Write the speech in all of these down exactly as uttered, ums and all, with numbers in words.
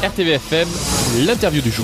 R T V F M, l'interview du jour.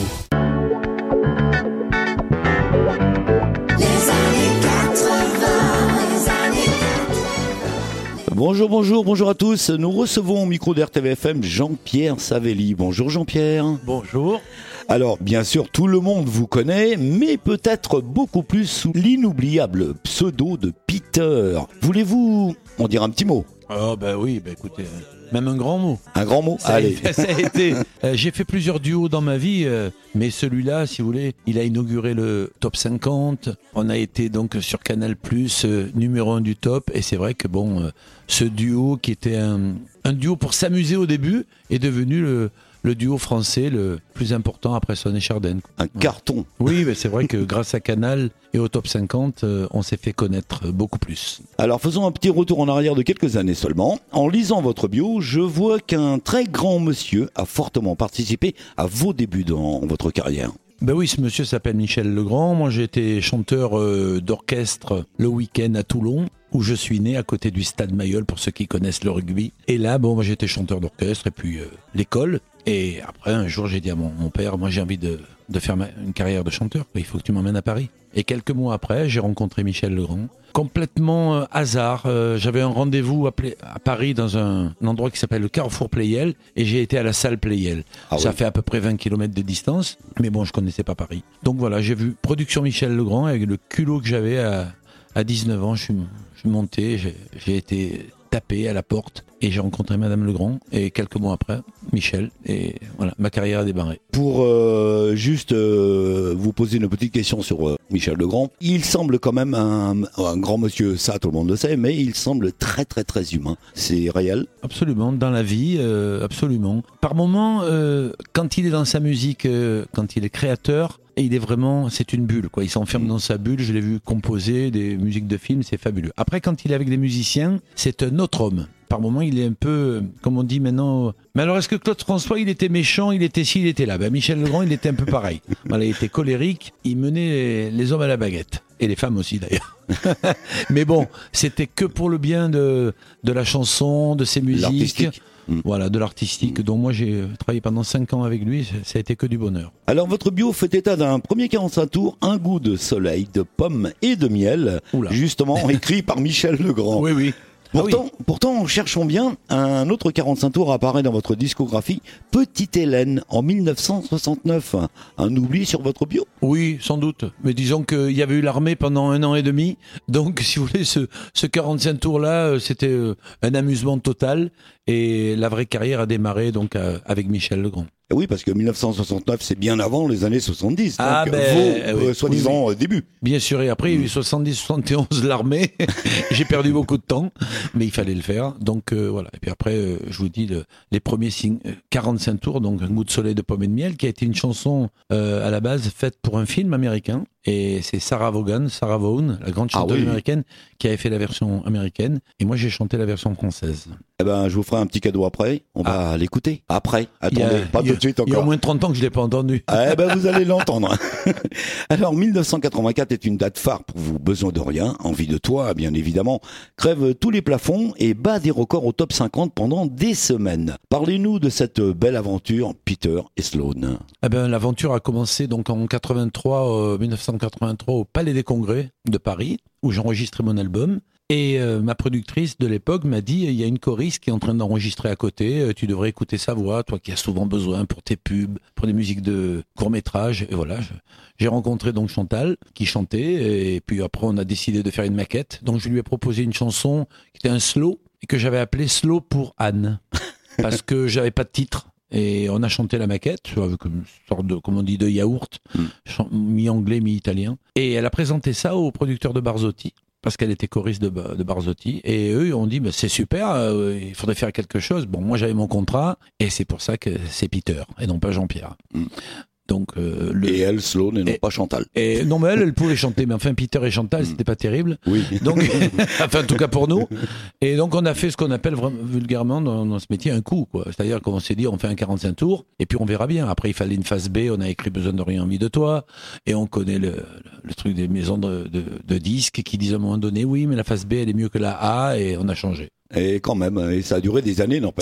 Bonjour, bonjour, bonjour à tous. Nous recevons au micro d'R T V F M Jean-Pierre Savelli. Bonjour Jean-Pierre. Bonjour. Alors, bien sûr, tout le monde vous connaît, mais peut-être beaucoup plus sous l'inoubliable pseudo de Peter. Voulez-vous en dire un petit mot ? Oh bah oui, bah écoutez, même un grand mot. Un grand mot ? Ça Allez. A, ça a été. Euh, j'ai fait plusieurs duos dans ma vie, euh, mais celui-là, si vous voulez, il a inauguré le top cinquante. On a été donc sur Canal plus, euh, numéro un du top. Et c'est vrai que bon, euh, ce duo qui était un, un duo pour s'amuser au début est devenu le, le duo français le plus important après Son et Chardin. Un carton. Oui, mais c'est vrai que grâce à Canal et au top cinquante, euh, on s'est fait connaître beaucoup plus. Alors faisons un petit retour en arrière de quelques années seulement. En lisant votre bio, je vois qu'un très grand monsieur a fortement participé à vos débuts dans votre carrière. Ben oui, ce monsieur s'appelle Michel Legrand. Moi, j'ai été chanteur euh, d'orchestre le week-end à Toulon, où je suis né à côté du Stade Mayol, pour ceux qui connaissent le rugby. Et là, bon, moi, j'étais chanteur d'orchestre et puis euh, l'école. Et après, un jour, j'ai dit à mon, mon père, moi, j'ai envie de, de faire ma, une carrière de chanteur. Il faut que tu m'emmènes à Paris. Et quelques mois après, j'ai rencontré Michel Legrand. Complètement euh, hasard. Euh, j'avais un rendez-vous à, Play, à Paris dans un, un endroit qui s'appelle le Carrefour Pleyel. Et j'ai été à la salle Pleyel. Ah Ça oui. fait à peu près vingt kilomètres de distance. Mais bon, je connaissais pas Paris. Donc voilà, j'ai vu production Michel Legrand avec le culot que j'avais à, à dix-neuf ans. Je suis, je suis monté, j'ai, j'ai été tapé à la porte et j'ai rencontré Madame Legrand. Et quelques mois après, Michel. Et voilà, ma carrière a démarré. Pour euh, juste euh, vous poser une petite question sur euh, Michel Legrand, il semble quand même un, un grand monsieur, ça tout le monde le sait, mais il semble très très très humain. C'est réel ? Absolument, dans la vie, euh, absolument. Par moments, euh, quand il est dans sa musique, euh, quand il est créateur, et il est vraiment, c'est une bulle, quoi. Il s'enferme dans sa bulle. Je l'ai vu composer des musiques de films, c'est fabuleux. Après, quand il est avec des musiciens, c'est un autre homme. Par moments, il est un peu, comme on dit maintenant. Mais alors, est-ce que Claude François, il était méchant, il était ci, il était là ? Ben, Michel Legrand, il était un peu pareil. Voilà, il était colérique. Il menait les, les hommes à la baguette. Et les femmes aussi, d'ailleurs. Mais bon, c'était que pour le bien de, de la chanson, de ses musiques. L'artistique. Mmh. Voilà, de l'artistique. Mmh. Donc moi, j'ai travaillé pendant cinq ans avec lui. Ça a été que du bonheur. Alors votre bio fait état d'un premier quarante-cinq tours, un goût de soleil, de pommes et de miel, Oula. justement écrit par Michel Legrand. Oui, oui. Pourtant, Ah oui. pourtant, cherchons bien, un autre quarante-cinq tours apparaît dans votre discographie, Petite Hélène, en mille neuf cent soixante-neuf. Un oubli sur votre bio ? Oui, sans doute. Mais disons qu'il y avait eu l'armée pendant un an et demi. Donc, si vous voulez, ce, ce quarante-cinq tours-là, c'était euh, un amusement total. Et la vraie carrière a démarré donc euh, avec Michel Legrand. Et oui, parce que mille neuf cent soixante-neuf, c'est bien avant les années soixante-dix. Ah, donc ben, vos, oui, euh, soi-disant, oui, oui. débuts. Bien sûr, et après, il y a eu soixante-dix soixante-onze, l'armée. J'ai perdu beaucoup de temps, mais il fallait le faire. Donc, euh, voilà. Et puis après, euh, je vous dis, le, les premiers signes, euh, quarante-cinq tours, donc Un goût de soleil, de pommes et de miel, qui a été une chanson, euh, à la base, faite pour un film américain. Et c'est Sarah Vaughan, Sarah Vaughan, la grande chanteuse Ah oui. américaine, qui avait fait la version américaine. Et moi, j'ai chanté la version française. Eh ben, je vous ferai un petit cadeau après. On va Ah. l'écouter. Après. Il y Attendez, a- pas il y a- tout de suite Il y a au encore. moins trente ans que je ne l'ai pas entendu. Eh ben, vous allez l'entendre. Alors, mille neuf cent quatre-vingt-quatre est une date phare pour vous. Besoin de rien, envie de toi, bien évidemment. Crève tous les plafonds et bat des records au top cinquante pendant des semaines. Parlez-nous de cette belle aventure, Peter et Sloan. Eh ben, l'aventure a commencé donc en quatre-vingt-trois, euh, mille neuf cent quatre-vingt-trois au Palais des Congrès de Paris, où j'enregistrais mon album. Et euh, ma productrice de l'époque m'a dit, il y a une choriste qui est en train d'enregistrer à côté, euh, tu devrais écouter sa voix, toi qui as souvent besoin pour tes pubs, pour des musiques de court-métrage. Et voilà, je- j'ai rencontré donc Chantal qui chantait, et puis après on a décidé de faire une maquette. Donc je lui ai proposé une chanson qui était un slow, et que j'avais appelé Slow pour Anne, parce que j'avais pas de titre. Et on a chanté la maquette avec une sorte de, comme on dit, de yaourt, Mm. chan- mi-anglais, mi-italien. Et elle a présenté ça au producteur de Barzotti, parce qu'elle était choriste de, Ba- de Barzotti. Et eux ont dit, bah, c'est super, euh, il faudrait faire quelque chose. Bon, moi j'avais mon contrat, et c'est pour ça que c'est Peter, et non pas Jean-Pierre. Mm. Donc, euh, le... Et elle, Sloan, et non Et- pas Chantal. Et non, mais elle, elle pouvait chanter, mais enfin, Peter et Chantal, c'était pas terrible. Oui. Donc, enfin, en tout cas pour nous. Et donc, on a fait ce qu'on appelle vraiment, vulgairement dans, dans ce métier un coup, quoi. C'est-à-dire qu'on s'est dit, on fait un quarante-cinq tours, et puis on verra bien. Après, il fallait une phase B, on a écrit Besoin de rien, envie de toi, et on connaît le, le, le truc des maisons de, de, de disques qui disent à un moment donné, oui, mais la phase B, elle est mieux que la A, et on a changé. Et quand même, et ça a duré des années, n'empêche.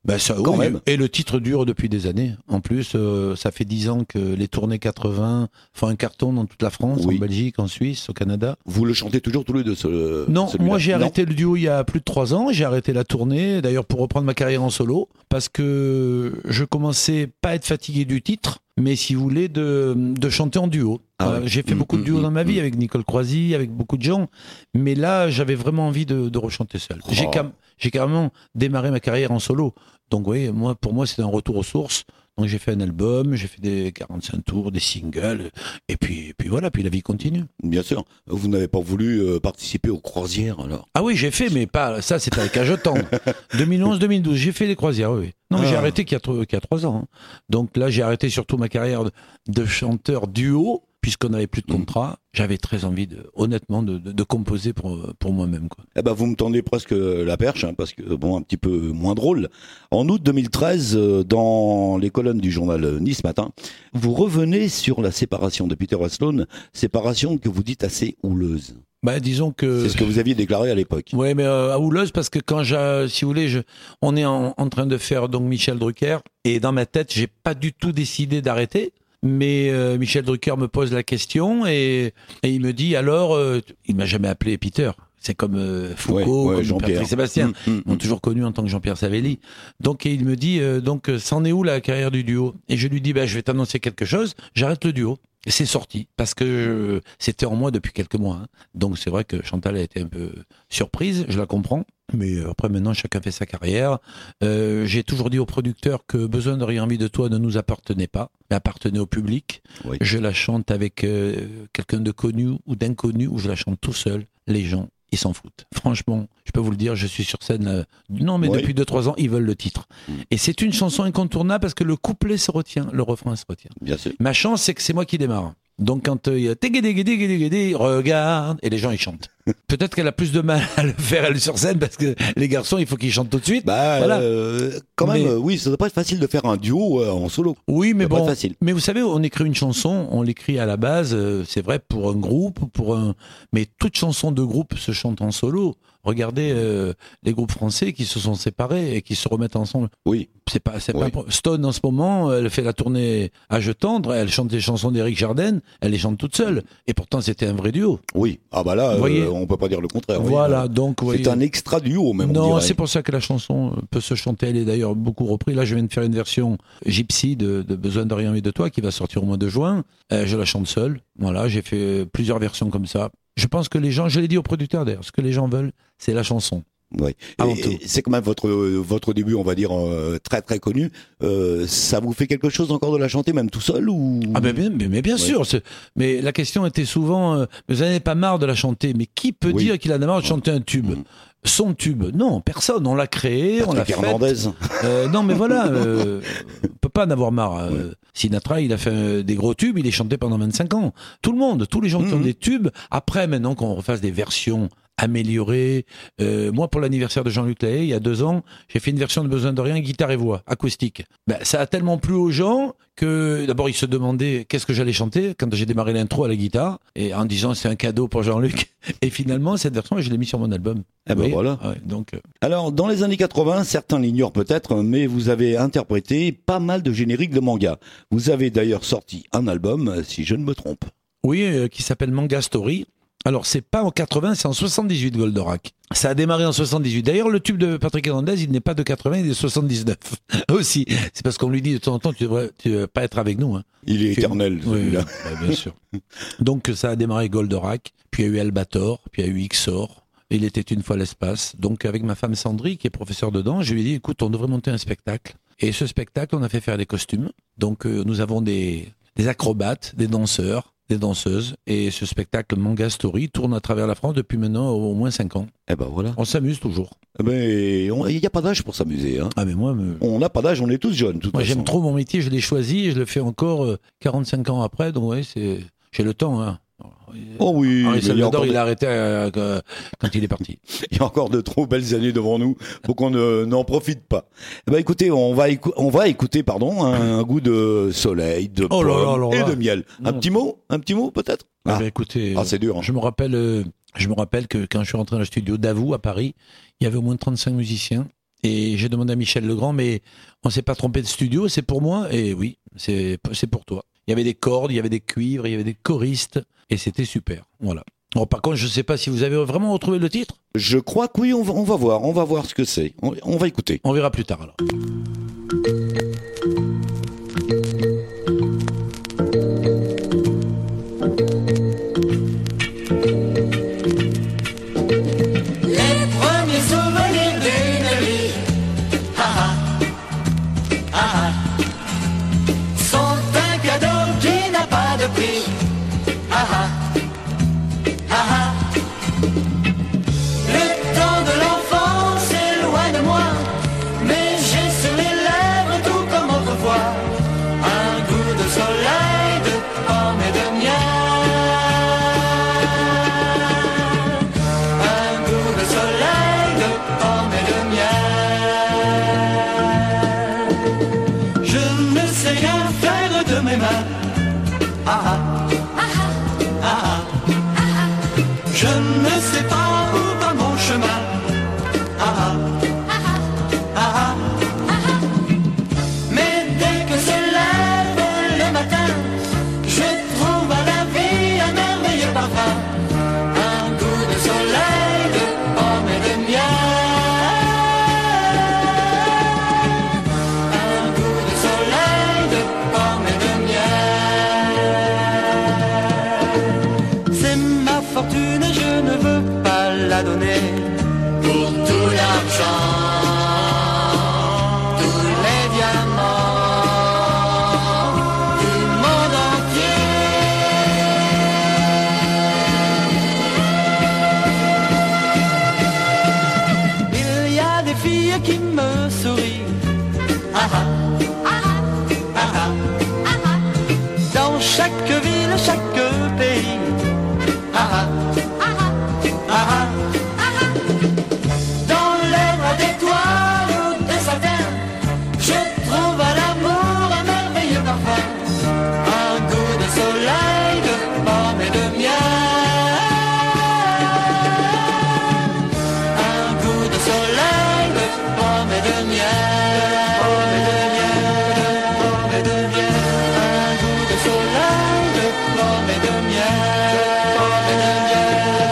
Ben ça, Quand oui, même. Et le titre dure depuis des années. En plus, euh, ça fait dix ans que les tournées quatre-vingts font un carton dans toute la France, Oui. en Belgique, en Suisse, au Canada. Vous le chantez toujours tous les deux, ce, Non, celui-là. moi j'ai Non. arrêté le duo il y a plus de trois ans. J'ai arrêté la tournée, d'ailleurs pour reprendre ma carrière en solo, parce que je commençais pas à être fatigué du titre, mais si vous voulez, de, de chanter en duo. Ah Euh, ouais. j'ai fait Mmh, beaucoup de mmh, duos dans ma mmh, vie, mmh. avec Nicole Croisy, avec beaucoup de gens, mais là j'avais vraiment envie de, de rechanter seul. Oh. J'ai, cam- j'ai carrément démarré ma carrière en solo. Donc oui, moi, pour moi c'était un retour aux sources. Donc j'ai fait un album, j'ai fait des quarante-cinq tours, des singles, et puis, et puis voilà, puis la vie continue. Bien sûr. Vous n'avez pas voulu euh, participer aux croisières, alors? Ah oui, j'ai fait, mais pas ça, c'était avec Âge Tendre. deux mille onze deux mille douze, j'ai fait les croisières, oui. Non, mais Ah. j'ai arrêté qu'il y a, tro- qu'il y a trois ans. hein. Donc là, j'ai arrêté surtout ma carrière de, de chanteur duo, puisqu'on n'avait plus de contrat. J'avais très envie, de, honnêtement, de, de, de composer pour, pour moi-même. Quoi. Eh ben, vous me tendez presque la perche, hein, parce que, bon, un petit peu moins drôle. En août deux mille treize, euh, dans les colonnes du journal euh, Nice Matin, vous revenez sur la séparation de Peter Westlund, séparation que vous dites assez houleuse. Bah, disons que... C'est ce que vous aviez déclaré à l'époque. Oui, mais euh, à houleuse, parce que quand j'ai, si vous voulez, je, on est en, en train de faire donc Michel Drucker, et dans ma tête, j'ai pas du tout décidé d'arrêter. Mais euh, Michel Drucker me pose la question et, et il me dit alors, euh, il m'a jamais appelé Peter. C'est comme euh, Foucault, Ouais, ouais, comme Jean-Pierre. Patrick Sébastien, Mmh, mmh, ils m'ont toujours connu en tant que Jean-Pierre Savelli. Donc et il me dit euh, donc c'en est où la carrière du duo? Et je lui dis bah je vais t'annoncer quelque chose, j'arrête le duo. Et c'est sorti parce que je- c'était en moi depuis quelques mois. hein. Donc c'est vrai que Chantal a été un peu surprise, je la comprends. Mais après maintenant chacun fait sa carrière. Euh, j'ai toujours dit au producteur que Besoin de rien envie de toi ne nous appartenait pas, mais appartenait au public. Oui. Je la chante avec euh, quelqu'un de connu ou d'inconnu ou je la chante tout seul. Les gens, ils s'en foutent. Franchement, je peux vous le dire, je suis sur scène. euh, non, mais Oui. depuis deux trois ans, ils veulent le titre. Mm. Et c'est une chanson incontournable parce que le couplet se retient, le refrain se retient. Bien sûr. Ma chance, c'est que c'est moi qui démarre. Donc quand euh, il y a tégédégédégédégédé, regarde, et les gens ils chantent. Peut-être qu'elle a plus de mal à le faire elle sur scène parce que les garçons, il faut qu'ils chantent tout de suite. Bah, Voilà. euh, quand même, Mais- euh, oui, ça doit pas être facile de faire un duo euh, en solo. Oui, mais Ça doit bon. pas être facile. Mais vous savez, on écrit une chanson, on l'écrit à la base, euh, c'est vrai pour un groupe, pour un. Mais toute chanson de groupe se chante en solo. Regardez euh, les groupes français qui se sont séparés et qui se remettent ensemble. Oui. C'est pas, c'est Oui. pas. Stone en ce moment, elle fait la tournée Âge Tendre, elle chante des chansons d'Éric Jardin, elle les chante toute seule. Et pourtant, c'était un vrai duo. Oui. Ah bah là, Vous voyez euh, on peut pas dire le contraire. oui. Voilà, Euh, donc. vous C'est voyez. un extra duo, même. on Non, dirait. c'est pour ça que la chanson peut se chanter. Elle est d'ailleurs beaucoup reprise. Là, je viens de faire une version gypsy de, de Besoin de rien et de toi qui va sortir au mois de juin. Euh, je la chante seule. Voilà, j'ai fait plusieurs versions comme ça. Je pense que les gens, je l'ai dit au producteur d'ailleurs, ce que les gens veulent, c'est la chanson. Ouais. Avant Et- tout. et c'est quand même votre votre début, on va dire euh, très très connu. Euh, ça vous fait quelque chose encore de la chanter, même tout seul ou Ah ben bien, mais, mais bien Ouais. sûr. c'est- Mais la question était souvent, euh, vous n'en avez pas marre de la chanter. Mais qui peut Oui. dire qu'il en a marre de chanter un tube? Mhm. Son tube? Non, personne. On l'a créé, on l'a Patrick fait. Hernandez. Euh, non, mais voilà, euh, on peut pas en avoir marre. Euh, Sinatra, il a fait euh, des gros tubes, il est chanté pendant vingt-cinq ans. Tout le monde, tous les gens qui ont Mhm. des tubes. Après, maintenant qu'on refasse des versions améliorées. Euh, moi, pour l'anniversaire de Jean-Luc Lahaye, il y a deux ans, j'ai fait une version de Besoin de rien, guitare et voix, acoustique. Ben, ça a tellement plu aux gens que d'abord ils se demandaient qu'est-ce que j'allais chanter quand j'ai démarré l'intro à la guitare et en disant c'est un cadeau pour Jean-Luc. Et finalement, cette version, je l'ai mis sur mon album. Eh ben Vous voyez voilà. Ouais, donc. euh, Alors, dans les années quatre-vingts, certains l'ignorent peut-être, mais vous avez interprété pas mal de génériques de manga. Vous avez d'ailleurs sorti un album, si je ne me trompe. Oui, euh, qui s'appelle Manga Story. Alors, c'est pas en quatre-vingts, c'est en soixante-dix-huit, Goldorak. Ça a démarré en soixante-dix-huit. D'ailleurs, le tube de Patrick Hernandez, il n'est pas de quatre-vingts, il est de soixante-dix-neuf. Aussi. C'est parce qu'on lui dit de temps en temps, tu devrais, tu devrais pas être avec nous. Hein. Il est Tu- éternel, Oui, celui-là. bah, bien sûr. Donc, ça a démarré Goldorak, puis il y a eu Albator, puis il y a eu Xor. Il était une fois l'espace. Donc, avec ma femme Sandry, qui est professeure dedans, je lui ai dit, écoute, on devrait monter un spectacle. Et ce spectacle, on a fait faire des costumes. Donc, euh, nous avons des, des acrobates, des danseurs, des danseuses. Et ce spectacle Manga Story tourne à travers la France depuis maintenant au moins cinq ans. Eh ben voilà. On s'amuse toujours. Mais on- il n'y a pas d'âge pour s'amuser. Hein. Ah, mais moi, me- On n'a pas d'âge, on est tous jeunes. de toute moi façon. j'aime trop mon métier, je l'ai choisi et je le fais encore euh, quarante-cinq ans après. Donc, ouais, c'est, j'ai le temps, hein. Oh oui, Henri mais il y, a encore Salvador, de, il a arrêté euh, euh, quand il est parti. il y a encore de trop belles années devant nous pour qu'on ne- n'en profite pas. Eh ben écoutez, on va, écou- on va écouter pardon, un, un goût de soleil, de Oh là là pommes là et là. de miel. Un Non. petit mot Un petit mot peut-être Ah, Ah, bah, écoutez, ah, c'est dur. hein. je me rappelle, euh, je me rappelle que quand je suis rentré dans le studio d'Avou à Paris, il y avait au moins trente-cinq musiciens Et j'ai demandé à Michel Legrand, mais on s'est pas trompé de studio, c'est pour moi? Et oui, c'est, c'est pour toi. Il y avait des cordes, il y avait des cuivres, il y avait des choristes, et c'était super. Voilà. Bon, par contre, je sais pas si vous avez vraiment retrouvé le titre. Je crois que oui, on va, on va voir, on va voir ce que c'est. On, on va écouter. On verra plus tard alors. Je ne sais pas où va mon chemin. Ah, ah, ah, ah. Mais dès que se lève le matin, je trouve à la vie un merveilleux parfum. Un goût de soleil, de pommes et de miel. Un goût de soleil, de pommes et de miel. C'est ma fortune et je ne veux pas la donner pour tout l'argent, tous les diamants du monde entier. Il y a des filles qui me sourient. Ah ah, ah ah, ah ah. Dans chaque ville, chaque pays. Ah ah. Ah ah, ah ah. Dans les bras d'étoiles ou de satin, je trouve à l'amour un merveilleux parfum. Un goût de soleil, de pommes et de miel. Un goût de soleil, de pommes et de miel. Pommes et de miel, pommes et de miel. Un goût de soleil, de pommes et de miel. Pommes et de miel.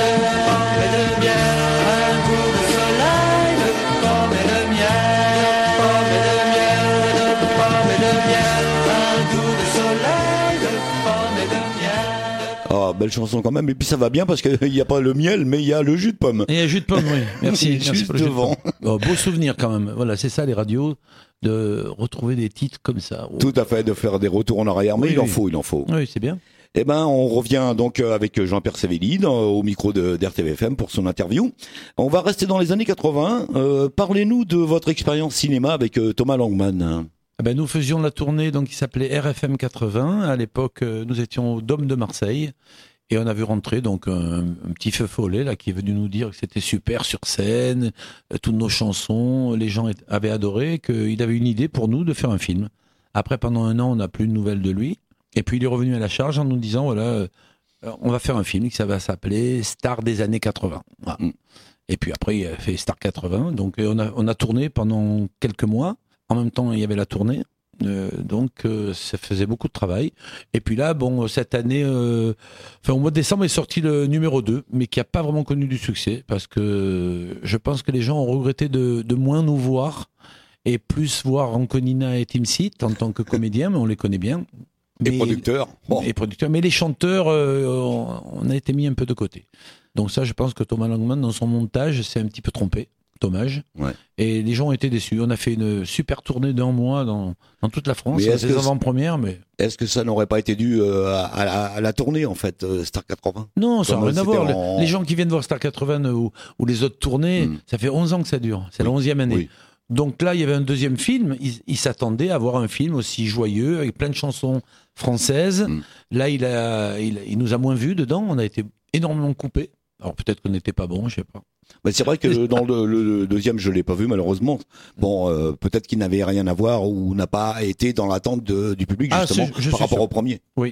Ah, belle chanson quand même. Et puis ça va bien parce qu'il n'y a pas le miel, mais il y a le jus de pomme. Et il y a jus de pomme, oui. Merci. Juste merci pour le jus de devant. pomme. Oh, beau souvenir quand même. Voilà, c'est ça les radios, de retrouver des titres comme ça. Oh. Tout à fait, de faire des retours en arrière. Mais Oui, il en oui. faut, il en faut. Oui, c'est bien. Eh ben, on revient donc avec Jean-Pierre Sévelli dans- au micro de d'R T V F M pour son interview. On va rester dans les années quatre-vingts. Euh, parlez-nous de votre expérience cinéma avec euh, Thomas Langman. Ah ben, nous faisions la tournée donc qui s'appelait R F M quatre-vingts. À l'époque, euh, nous étions au Dôme de Marseille. Et on a vu rentrer donc un, un petit feu follet là qui est venu nous dire que c'était super sur scène, euh, toutes nos chansons, les gens étaient- avaient adoré, qu'il avait une idée pour nous de faire un film. Après, pendant un an, on n'a plus de nouvelles de lui. Et puis il est revenu à la charge en nous disant voilà, euh, on va faire un film qui ça va s'appeler Star des années quatre-vingts. Voilà. Mm. Et puis après, il a fait Star quatre-vingts. Donc euh, on a on a tourné pendant quelques mois. En même temps, il y avait la tournée. Euh, donc euh, ça faisait beaucoup de travail. Et puis là, bon, cette année, euh, enfin au mois de décembre est sorti le numéro deux, mais qui a pas vraiment connu du succès parce que je pense que les gens ont regretté de, de moins nous voir et plus voir Anconina et Tim Seat en tant que comédiens, mais on les connaît bien. Et Mais- producteur. Bon. et producteurs, mais les chanteurs, euh, on, on a été mis un peu de côté. Donc ça, je pense que Thomas Langman, dans son montage, s'est un petit peu trompé. Dommage. Ouais. Et les gens ont été déçus. On a fait une super tournée d'un mois dans, dans toute la France. Mais est-ce Des que- avant-premières, mais Est-ce que ça n'aurait pas été dû euh, à, à la, à la tournée en fait, euh, Star quatre-vingts? non, ça n'a Comme rien à c'était voir. en- Les gens qui viennent voir Star quatre-vingts ou, ou les autres tournées, Mm. ça fait onze ans que ça dure. C'est Oui. la onzième année. Oui. Donc là, il y avait un deuxième film. Ils il s'attendaient à voir un film aussi joyeux, avec plein de chansons françaises. Mm. Là, il, a, il, il nous a moins vus dedans. On a été énormément coupés. Alors peut-être qu'on n'était pas bon, je sais pas. Bah, c'est vrai que dans le, le- le deuxième, je l'ai pas vu malheureusement. Bon, euh, peut-être qu'il n'avait rien à voir ou n'a pas été dans l'attente de- du public Ah, justement c'est- je par suis rapport sûr. au premier. Oui,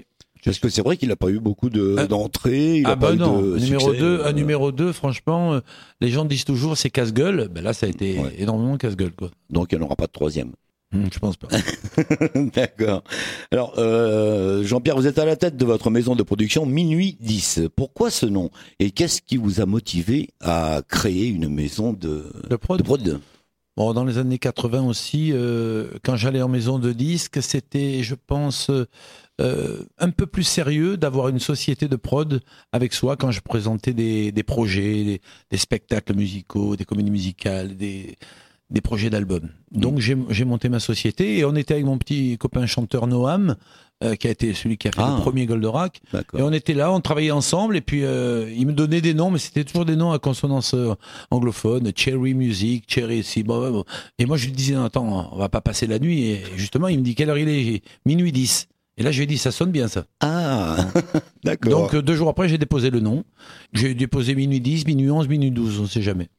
Parce que c'est vrai qu'il n'a pas eu beaucoup de, Ah. d'entrées, il Ah a bah pas non, eu de numéro succès, deux, euh, un numéro deux, franchement, euh, les gens disent toujours c'est casse-gueule. Ben là, ça a été Ouais. énormément casse-gueule, quoi. Donc il n'y en aura pas de troisième. Hum, je pense pas. D'accord. Alors, euh, Jean-Pierre, vous êtes à la tête de votre maison de production Minuit dix. Pourquoi ce nom? Et qu'est-ce qui vous a motivé à créer une maison de, Le prod. de prod? Bon, dans les années quatre-vingts aussi, euh, quand j'allais en maison de disques, c'était, je pense, euh, un peu plus sérieux d'avoir une société de prod avec soi quand je présentais des, des projets, des, des spectacles musicaux, des comédies musicales, des, des projets d'albums. Donc j'ai, j'ai monté ma société et on était avec mon petit copain chanteur Noam, euh, qui a été celui qui a fait Ah. le premier Goldorak. D'accord. Et on était là, on travaillait ensemble, et puis euh, il me donnait des noms, mais c'était toujours des noms à consonance euh, anglophone, Cherry Music, Cherry si bon, bon. Et moi je lui disais, non, attends, on va pas passer la nuit. Et justement, il me dit, quelle heure il est? Minuit dix. Et là, je lui ai dit, ça sonne bien ça. Ah, d'accord. Donc euh, deux jours après, j'ai déposé le nom. J'ai déposé minuit dix, minuit onze, minuit douze, on sait jamais.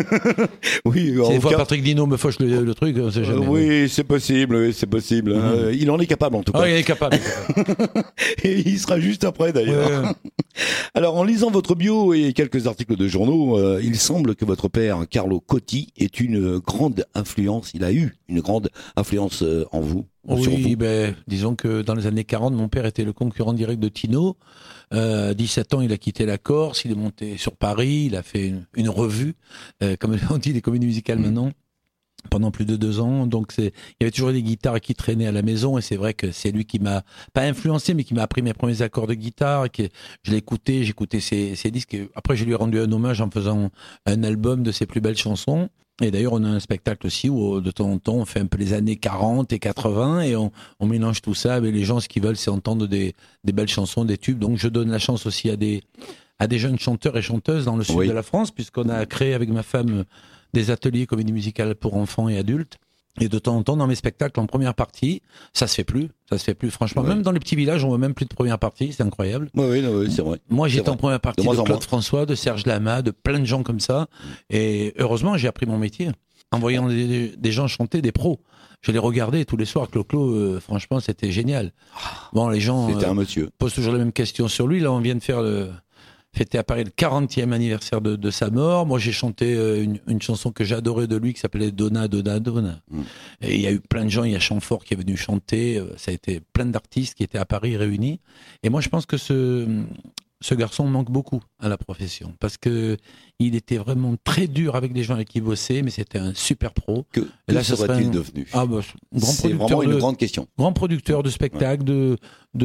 oui, Si en des fois cas- Patrick Dino me fauche le, le truc, on sait Euh, jamais. oui, c'est possible, oui, c'est possible. Mhm. Euh, il en est capable en tout cas. Ah, il est capable. il est capable. Et il sera juste après d'ailleurs. Ouais, ouais. Alors, en lisant votre bio et quelques articles de journaux, euh, il semble que votre père, Carlo Cotti, est une grande influence. Il a eu une grande influence euh, en vous. ou sur Oui, vous. ben, disons que dans les années quarante, mon père était le concurrent direct de Tino. Euh, à dix-sept ans, il a quitté la Corse, il est monté sur Paris, il a fait une, une revue, euh, comme on dit, les comédies musicales Mmh. maintenant, pendant plus de deux ans. Donc, c'est, il y avait toujours des guitares qui traînaient à la maison, et c'est vrai que c'est lui qui m'a, pas influencé, mais qui m'a appris mes premiers accords de guitare, et que je l'ai écouté, j'écoutais ses, ses disques, et après, je lui ai rendu un hommage en faisant un album de ses plus belles chansons. Et d'ailleurs, on a un spectacle aussi où, de temps en temps, on fait un peu les années quarante et quatre-vingts et on, on mélange tout ça. Mais les gens, ce qu'ils veulent, c'est entendre des, des belles chansons, des tubes. Donc, je donne la chance aussi à des, à des jeunes chanteurs et chanteuses dans le sud Oui. de la France, puisqu'on a créé avec ma femme des ateliers comédie musicale pour enfants et adultes. Et de temps en temps, dans mes spectacles, en première partie, ça se fait plus. Ça se fait plus, franchement. Ouais. Même dans les petits villages, on voit même plus de première partie. C'est incroyable. Oui, oui, oui, c'est vrai. Moi, C'est j'étais vrai. en première partie De de, moins en Claude moins. François, de Serge Lama, de plein de gens comme ça. Et heureusement, j'ai appris mon métier en voyant des, des gens chanter, des pros. Je les regardais tous les soirs. Clo-Clo, euh, franchement, c'était génial. Bon, les gens C'était euh, un monsieur. posent toujours les mêmes questions sur lui. Là, on vient de faire le fêter à Paris le quarantième anniversaire de, de sa mort. Moi, j'ai chanté euh, une, une chanson que j'adorais de lui qui s'appelait Donna, Donna, Donna. Mm. Et il y a eu plein de gens. Il y a Chamfort qui est venu chanter. euh, Ça a été plein d'artistes qui étaient à Paris réunis. Et moi, je pense que ce, ce garçon manque beaucoup à la profession parce que il était vraiment très dur avec les gens avec qui il bossait, mais c'était un super pro. Que, Et là, que ce serait serait-il un- devenu Ah, bah, grand C'est producteur vraiment une de, grande question. grand producteur de spectacles, de,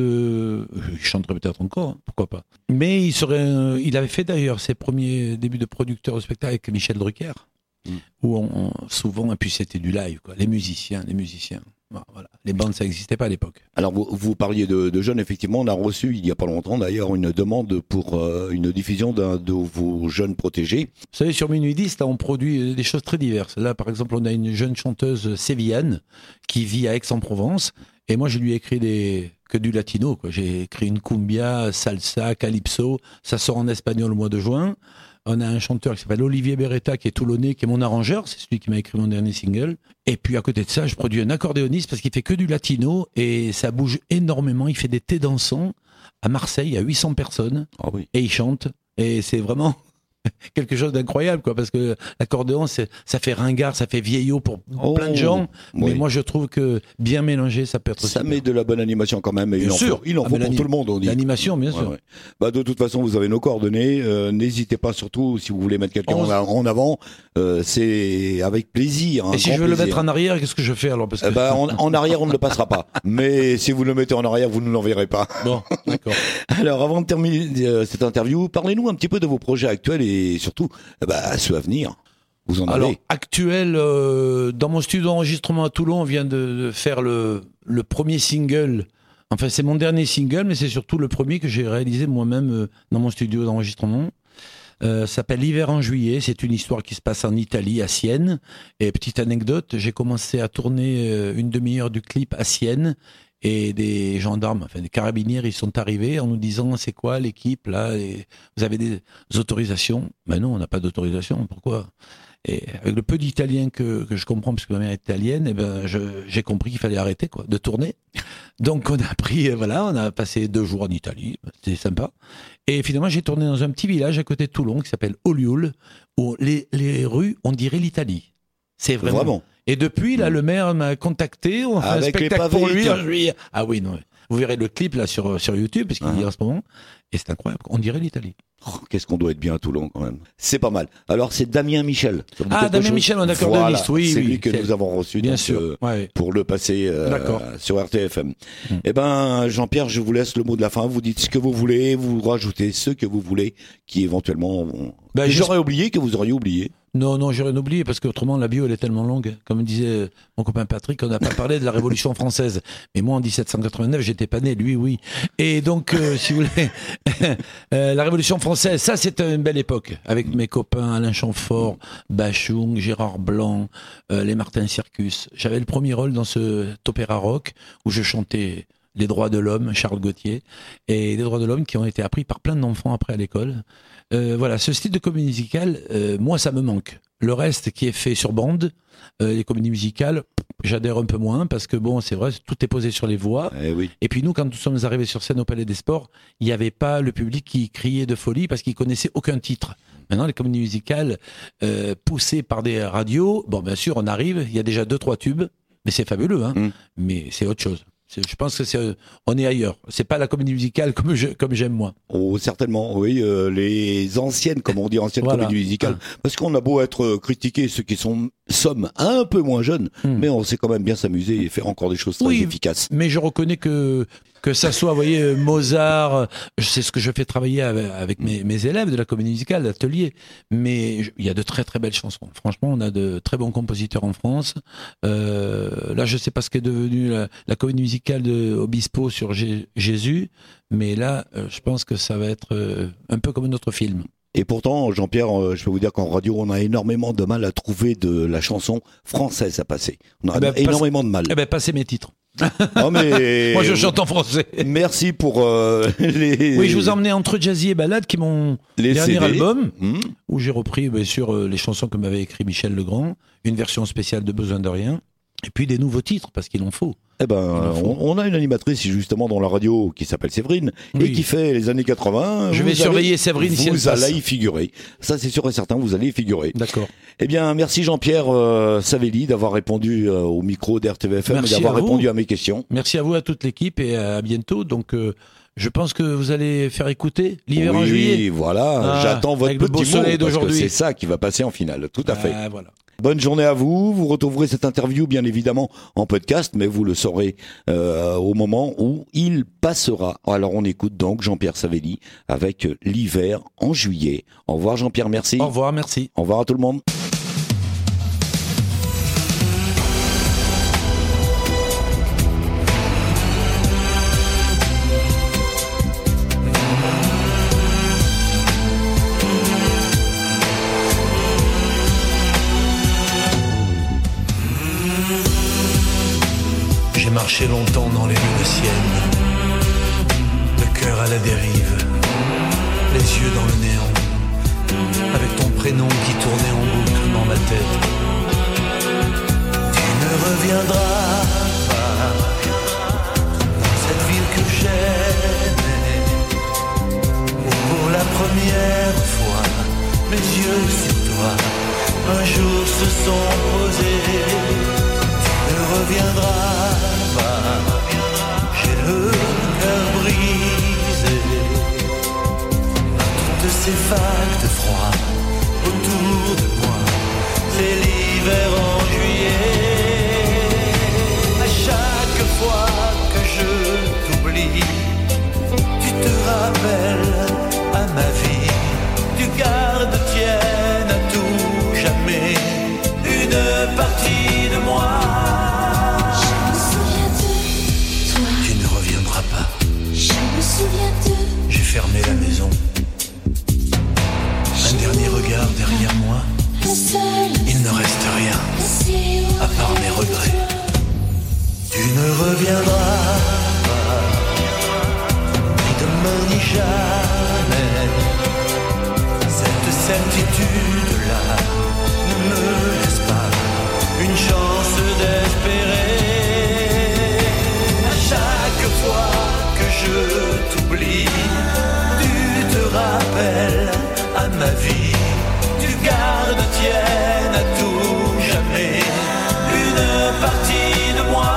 de, il chanterait peut-être encore, hein, pourquoi pas. Mais il serait, un- il avait fait d'ailleurs ses premiers débuts de producteur de spectacle avec Michel Drucker, Mm. où on, on- souvent, et puis c'était du live, quoi. Les musiciens, les musiciens. Bon, voilà. Les bandes, ça n'existait pas à l'époque. Alors, vous, vous parliez de, de jeunes, effectivement, on a reçu il y a pas longtemps d'ailleurs une demande pour euh, une diffusion d'un de vos jeunes protégés. Vous savez, sur Minuit dix, là, on produit des choses très diverses. Là, par exemple, on a une jeune chanteuse sévillane qui vit à Aix-en-Provence. Et moi, je lui ai écrit des, que du latino, quoi. J'ai écrit une cumbia, salsa, calypso. Ça sort en espagnol au mois de juin. On a un chanteur qui s'appelle Olivier Beretta, qui est toulonnais, qui est mon arrangeur. C'est celui qui m'a écrit mon dernier single. Et puis, à côté de ça, je produis un accordéoniste parce qu'il fait que du latino et ça bouge énormément. Il fait des thés dansants à Marseille. Il y a huit cents personnes Ah oui. et il chante. Et c'est vraiment quelque chose d'incroyable, quoi, parce que l'accordéon, c'est, ça fait ringard, ça fait vieillot pour Oh, plein de gens. Mais oui. moi, je trouve que bien mélangé, ça peut être Ça super. met de la bonne animation quand même. Et Bien il en sûr. faut, il en Ah, faut mais pour l'ani- tout le monde, on dit. L'animation, bien Ouais, sûr. ouais. Bah, de toute façon, vous avez nos coordonnées. Euh, n'hésitez pas, surtout si vous voulez mettre quelqu'un On- en, en avant. Euh, c'est avec plaisir. un Et si grand je veux le plaisir. mettre en arrière, qu'est-ce que je fais alors? Parce que... Eh ben, en, en arrière, on ne le passera pas. Mais si vous le mettez en arrière, vous ne l'enverrez pas. Bon, d'accord. Alors, avant de terminer euh, cette interview, parlez-nous un petit peu de vos projets actuels et surtout eh ben, ceux à venir. Vous en Alors, avez. actuel, euh, dans mon studio d'enregistrement à Toulon, on vient de, de faire le, le premier single. Enfin, c'est mon dernier single, mais c'est surtout le premier que j'ai réalisé moi-même euh, dans mon studio d'enregistrement. Euh, ça s'appelle L'hiver en juillet. C'est une histoire qui se passe en Italie, à Sienne. Et petite anecdote, j'ai commencé à tourner euh, une demi-heure du clip à Sienne. et des gendarmes, enfin des carabiniers, ils sont arrivés en nous disant c'est quoi l'équipe là, et vous avez des autorisations? Ben non, on n'a pas d'autorisation. Pourquoi? Et avec le peu d'italien que, que je comprends, parce que ma mère est italienne, et ben je, j'ai compris qu'il fallait arrêter quoi, de tourner. Donc on a pris, voilà, on a passé deux jours en Italie, c'était sympa. Et finalement j'ai tourné dans un petit village à côté de Toulon qui s'appelle Olioul, où les, les rues, on dirait l'Italie. C'est vraiment. Vraiment. Et depuis là, le maire m'a contacté, on a fait Avec un les spectacle pavés, pour lui tiens. en juillet. Ah oui, non. Vous verrez le clip là sur sur YouTube, parce qu'il Ah. y a en ce moment, et c'est incroyable. On dirait l'Italie. Oh, qu'est-ce qu'on doit être bien à Toulon quand même. C'est pas mal. Alors c'est Damien Michel. Ça vous dit Ah, quelque Damien chose? Michel, on est d'accord de Voilà, liste, oui, c'est oui, lui que c'est- nous avons reçu Bien donc, sûr. euh, Ouais. pour le passer euh, D'accord. sur R T F M. Mm. Eh ben Jean-Pierre, je vous laisse le mot de la fin. Vous dites ce que vous voulez, vous rajoutez ce que vous voulez, qui éventuellement vont... Ben, j'aurais oublié que vous auriez oublié. Non, non, j'aurais oublié, parce qu'autrement, la bio, elle est tellement longue. Comme disait mon copain Patrick, on n'a pas parlé de la Révolution française. Mais moi, en dix-sept cent quatre-vingt-neuf, j'étais pas né, lui, oui. Et donc, euh, si vous voulez, euh, la Révolution française, ça, c'était une belle époque. Avec mes copains Alain Chamfort, Bachung, Gérard Blanc, euh, les Martin Circus. J'avais le premier rôle dans ce opéra rock, où je chantais les droits de l'homme, Charles Gauthier, et les droits de l'homme qui ont été appris par plein d'enfants après à l'école. Euh, voilà, ce style de comédie musicale, euh, moi, ça me manque. Le reste qui est fait sur bande, euh, les comédies musicales, j'adhère un peu moins, parce que bon, c'est vrai, tout est posé sur les voix. Eh oui. Et puis nous, quand nous sommes arrivés sur scène au Palais des Sports, il n'y avait pas le public qui criait de folie parce qu'il connaissait aucun titre. Maintenant, les comédies musicales euh, poussées par des radios, bon, bien sûr, on arrive, il y a déjà deux, trois tubes, mais c'est fabuleux, hein. Mm. Mais c'est autre chose. C'est- Je pense que c'est, euh, on est ailleurs. C'est pas la comédie musicale comme je, comme j'aime moi. Oh, certainement, oui, euh, les anciennes, comme on dit, anciennes Voilà. comédies musicales. Parce qu'on a beau être euh, critiqués, ceux qui sont, sommes un peu moins jeunes, Hmm. mais on sait quand même bien s'amuser et faire encore des choses très Oui. efficaces. Mais je reconnais que que ça soit, vous voyez, euh, Mozart, euh, c'est ce que je fais travailler avec, avec mes, mes élèves de la comédie musicale, l'atelier. Mais je- il y a de très très belles chansons. Franchement, on a de très bons compositeurs en France. Euh, là, je sais pas ce qu'est devenu la, la comédie musicale de Obispo sur Jé- Jésus, mais là, euh, je pense que ça va être euh, un peu comme notre film. Et pourtant, Jean-Pierre, euh, je peux vous dire qu'en radio, on a énormément de mal à trouver de la chanson française à passer. On a Eh ben, énormément de mal. Eh ben, passez mes titres. Non, mais... Moi, je chante en français. Merci pour euh, les... Oui, je vous ai emmené entre Jazzy et Ballade, qui est mon les dernier C D. album. Hmm. Où j'ai repris bien sûr euh, les chansons que m'avait écrit Michel Legrand, une version spéciale de Besoin de rien, et puis des nouveaux titres, parce qu'il en faut. Eh ben, on, on a une animatrice justement dans la radio qui s'appelle Séverine et Oui. qui fait les années quatre-vingts. Je vais Vous surveiller allez- Séverine si elle Vous passe. allez y figurer. Ça, c'est sûr et certain, vous allez y figurer. D'accord. Eh bien, merci Jean-Pierre euh, Savelli d'avoir répondu euh, au micro d'R T V F M et Merci d'avoir à vous. répondu à mes questions. Merci à vous, à toute l'équipe, et à bientôt. Donc, euh, je pense que vous allez faire écouter l'hiver en Oui, juillet. voilà, Ah, j'attends votre avec le petit beau mot soleil parce que d'aujourd'hui. c'est ça qui va passer en finale. Tout à fait. Ah, voilà. Bonne journée à vous. Vous retrouverez cette interview bien évidemment en podcast, mais vous le saurez euh, au moment où il passera. Alors on écoute donc Jean-Pierre Savelli avec l'hiver en juillet. Au revoir Jean-Pierre, merci. Au revoir, merci. Au revoir à tout le monde. J'ai marché longtemps dans les rues de Sienne, le cœur à la dérive, les yeux dans le néant, avec ton prénom qui tournait en boucle dans ma tête. Tu ne reviendras pas dans cette ville que j'aimais, où pour la première fois mes yeux sur toi un jour se sont posés. Tu ne reviendras pas, j'ai le cœur brisé par toutes ces vagues de froid autour de moi. C'est l'hiver en juillet. À chaque fois que je t'oublie, tu te rappelles à ma vie. Tu gardes tienne à tout jamais une partie de moi. Tu ne reviendras pas. Je me souviens de J'ai fermé la maison. Un dernier regard derrière moi. un seul Il ne reste rien assez à part mes regrets. Tu ne reviendras certitude-là ne me laisse pas une chance d'espérer. À chaque fois que je t'oublie, tu te rappelles à ma vie, tu gardes tienne à tout jamais une partie de moi.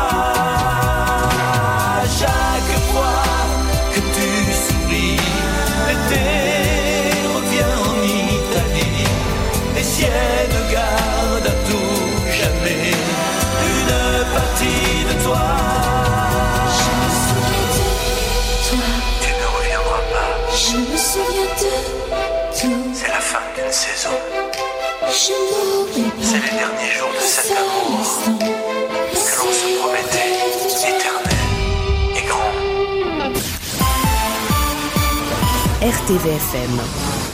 À chaque fois que tu souris, l'été revient en Italie, les ciels gardent à tout jamais une partie de toi. Je me souviens de toi, Tu ne reviendras pas, je me souviens de tout. c'est la fin d'une saison, Je n'oublie pas c'est les derniers jours de un cet seul amour instant que l'on se promettait éternel et grand. R T V F M.